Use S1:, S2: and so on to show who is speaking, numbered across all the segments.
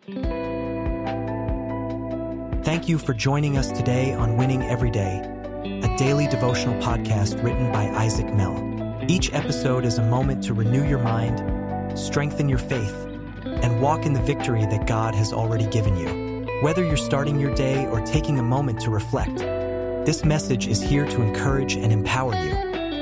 S1: Thank you for joining us today on Winning Every Day, a daily devotional podcast written by Isaac Mell. Each episode is a moment to renew your mind, strengthen your faith, and walk in the victory that God has already given you. Whether you're starting your day or taking a moment to reflect, this message is here to encourage and empower you.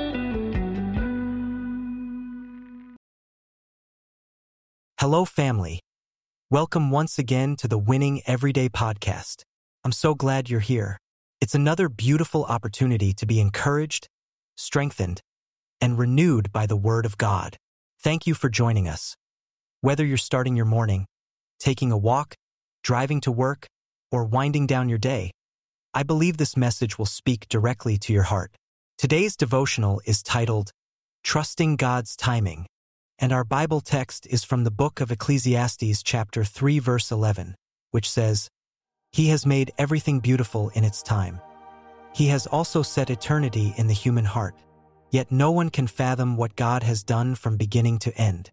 S1: Hello, family. Welcome once again to the Winning Everyday podcast. I'm so glad you're here. It's another beautiful opportunity to be encouraged, strengthened, and renewed by the Word of God. Thank you for joining us. Whether you're starting your morning, taking a walk, driving to work, or winding down your day, I believe this message will speak directly to your heart. Today's devotional is titled, Trusting God's Timing, and our Bible text is from the book of Ecclesiastes chapter 3 verse 11, which says, He has made everything beautiful in its time. He has also set eternity in the human heart, yet no one can fathom what God has done from beginning to end.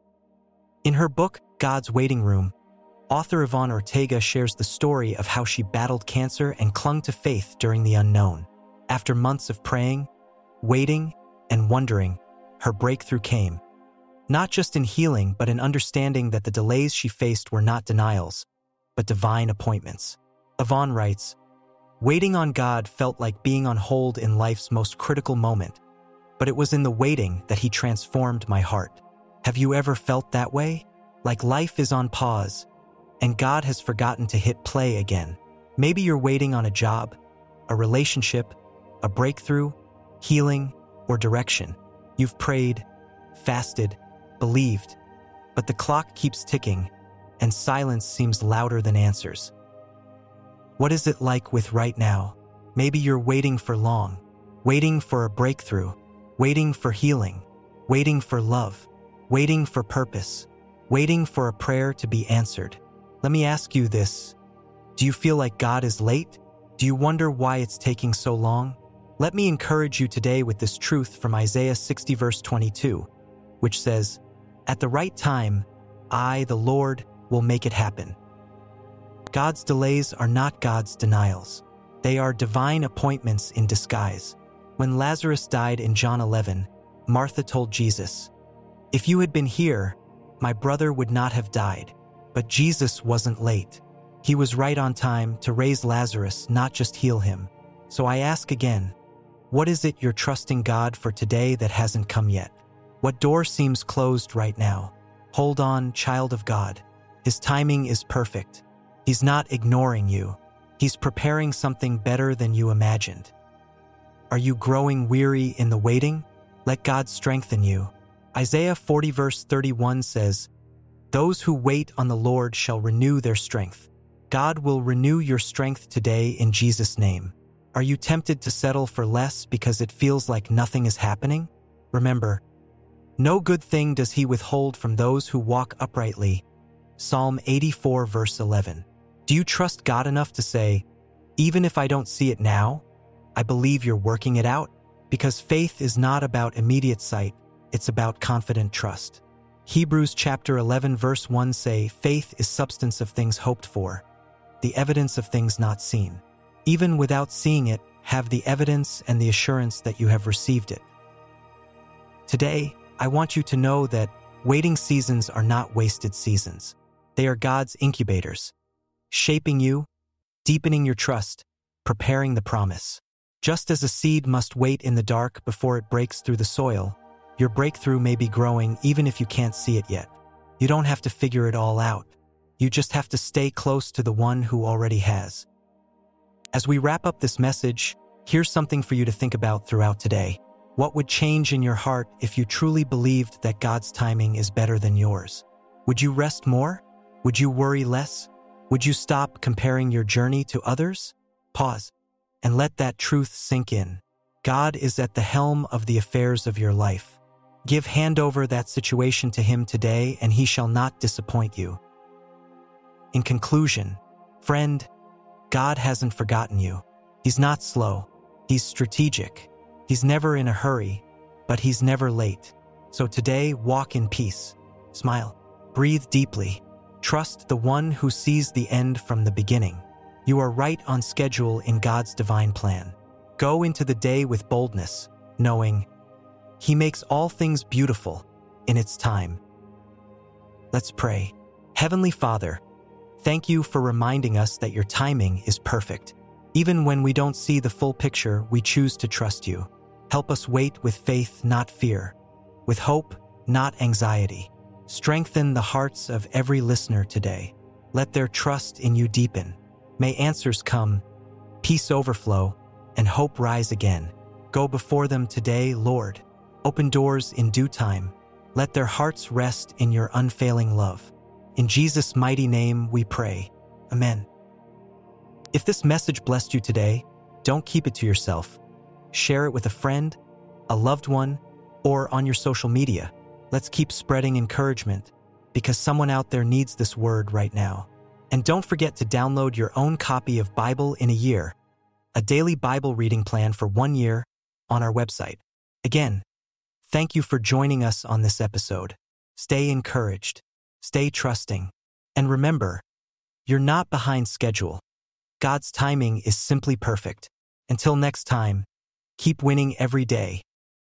S1: In her book, God's Waiting Room, author Yvonne Ortega shares the story of how she battled cancer and clung to faith during the unknown. After months of praying, waiting, and wondering, her breakthrough came. Not just in healing, but in understanding that the delays she faced were not denials, but divine appointments. Yvonne writes, Waiting on God felt like being on hold in life's most critical moment, but it was in the waiting that He transformed my heart. Have you ever felt that way? Like life is on pause, and God has forgotten to hit play again. Maybe you're waiting on a job, a relationship, a breakthrough, healing, or direction. You've prayed, fasted, believed, but the clock keeps ticking, and silence seems louder than answers. What is it like with right now? Maybe you're waiting for long, waiting for a breakthrough, waiting for healing, waiting for love, waiting for purpose, waiting for a prayer to be answered. Let me ask you this. Do you feel like God is late? Do you wonder why it's taking so long? Let me encourage you today with this truth from Isaiah 60 verse 22, which says, At the right time, I, the Lord, will make it happen. God's delays are not God's denials. They are divine appointments in disguise. When Lazarus died in John 11, Martha told Jesus, If you had been here, my brother would not have died. But Jesus wasn't late. He was right on time to raise Lazarus, not just heal him. So I ask again, what is it you're trusting God for today that hasn't come yet? What door seems closed right now? Hold on, child of God. His timing is perfect. He's not ignoring you. He's preparing something better than you imagined. Are you growing weary in the waiting? Let God strengthen you. Isaiah 40 verse 31 says, Those who wait on the Lord shall renew their strength. God will renew your strength today in Jesus' name. Are you tempted to settle for less because it feels like nothing is happening? Remember, no good thing does He withhold from those who walk uprightly. Psalm 84 verse 11. Do you trust God enough to say, even if I don't see it now, I believe you're working it out? Because faith is not about immediate sight, it's about confident trust. Hebrews chapter 11 verse 1 say, Faith is substance of things hoped for, the evidence of things not seen. Even without seeing it, have the evidence and the assurance that you have received it. Today, I want you to know that waiting seasons are not wasted seasons. They are God's incubators, shaping you, deepening your trust, preparing the promise. Just as a seed must wait in the dark before it breaks through the soil, your breakthrough may be growing even if you can't see it yet. You don't have to figure it all out. You just have to stay close to the one who already has. As we wrap up this message, here's something for you to think about throughout today. What would change in your heart if you truly believed that God's timing is better than yours? Would you rest more? Would you worry less? Would you stop comparing your journey to others? Pause and let that truth sink in. God is at the helm of the affairs of your life. Give hand over that situation to Him today, and He shall not disappoint you. In conclusion, friend, God hasn't forgotten you. He's not slow. He's strategic. He's never in a hurry, but He's never late. So today, walk in peace. Smile. Breathe deeply. Trust the one who sees the end from the beginning. You are right on schedule in God's divine plan. Go into the day with boldness, knowing He makes all things beautiful in its time. Let's pray. Heavenly Father, thank you for reminding us that your timing is perfect. Even when we don't see the full picture, we choose to trust you. Help us wait with faith, not fear, with hope, not anxiety. Strengthen the hearts of every listener today. Let their trust in you deepen. May answers come, peace overflow, and hope rise again. Go before them today, Lord. Open doors in due time. Let their hearts rest in your unfailing love. In Jesus' mighty name we pray. Amen. If this message blessed you today, don't keep it to yourself. Share it with a friend, a loved one, or on your social media. Let's keep spreading encouragement because someone out there needs this word right now. And don't forget to download your own copy of Bible in a Year, a daily Bible reading plan for 1 year on our website. Again, thank you for joining us on this episode. Stay encouraged, stay trusting, and remember, you're not behind schedule. God's timing is simply perfect. Until next time, keep winning every day.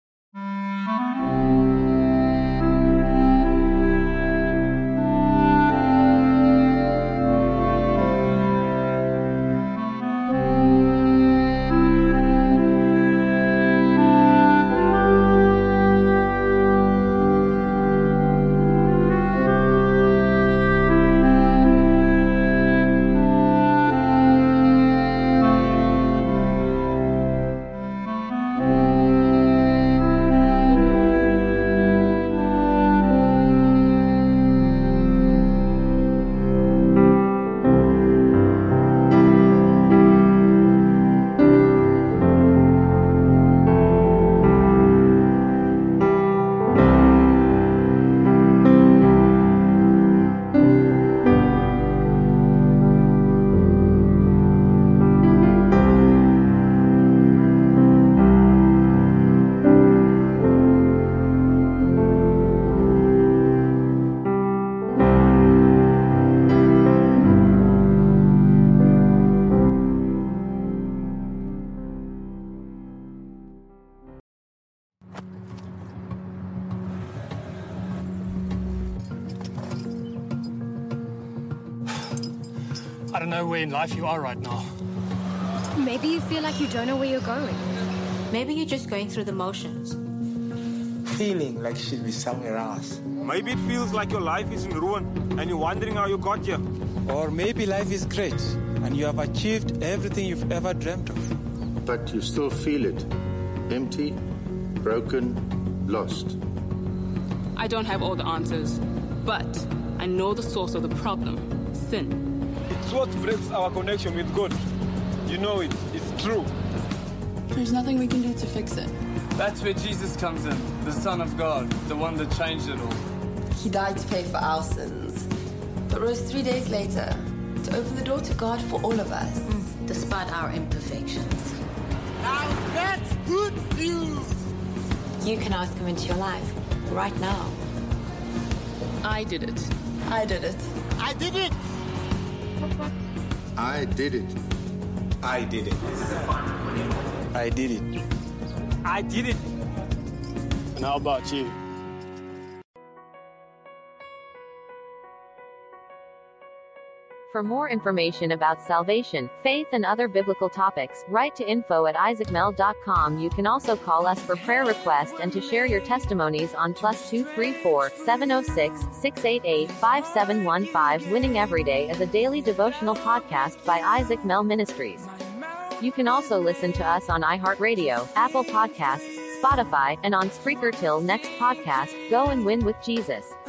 S2: I don't know where in life you are right now.
S3: Maybe you feel like you don't know where you're going.
S4: Maybe you're just going through the motions.
S5: Feeling like you should be somewhere else.
S6: Maybe it feels like your life is in ruin and you're wondering how you got here.
S5: Or maybe life is great and you have achieved everything you've ever dreamt of.
S7: But you still feel it. Empty, broken, lost.
S8: I don't have all the answers, but I know the source of the problem, sin.
S6: It's what breaks our connection with God. You know it. It's true.
S9: There's nothing we can do to fix it.
S10: That's where Jesus comes in, the Son of God, the one that changed it all.
S9: He died to pay for our sins, but rose 3 days later to open the door to God for all of us.
S4: Despite our imperfections.
S11: Now that's good news!
S4: You can ask him into your life, right now.
S8: I did it.
S9: I did it.
S11: I did it!
S7: I did it.
S5: I did it. I did it.
S6: I did it.
S2: And how about you?
S12: For more information about salvation, faith, and other biblical topics, write to info@isaacmel.com. You can also call us for prayer requests and to share your testimonies on +234 706 688 5715. Winning Every Day is a daily devotional podcast by Isaac Mel Ministries. You can also listen to us on iHeartRadio, Apple Podcasts, Spotify, and on Spreaker. Till next podcast, go and win with Jesus.